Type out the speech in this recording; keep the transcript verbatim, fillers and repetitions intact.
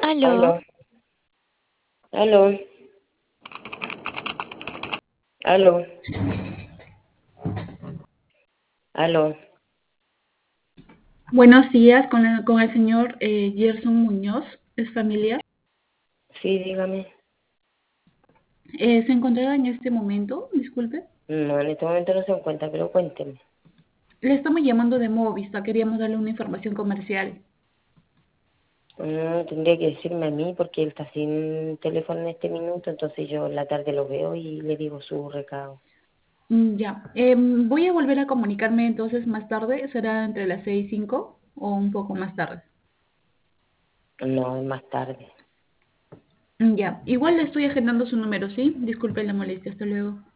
Aló, Aló, aló, aló, aló. buenos días con el, con el señor eh, Gerson Muñoz, es familiar. Sí, dígame. Eh, ¿se encontrará en este momento? Disculpe. No, en este momento no se encuentra, pero cuénteme. Le estamos llamando de Movista, queríamos darle una información comercial. No, tendría que decirme a mí porque él está sin teléfono en este minuto, entonces yo en la tarde lo veo y le digo su recado. Mm, ya, Em, voy a volver a comunicarme entonces más tarde, será entre las seis y cinco o un poco más tarde. No, es más tarde. Mm, ya, igual le estoy agendando su número, ¿sí? Disculpe la molestia, hasta luego.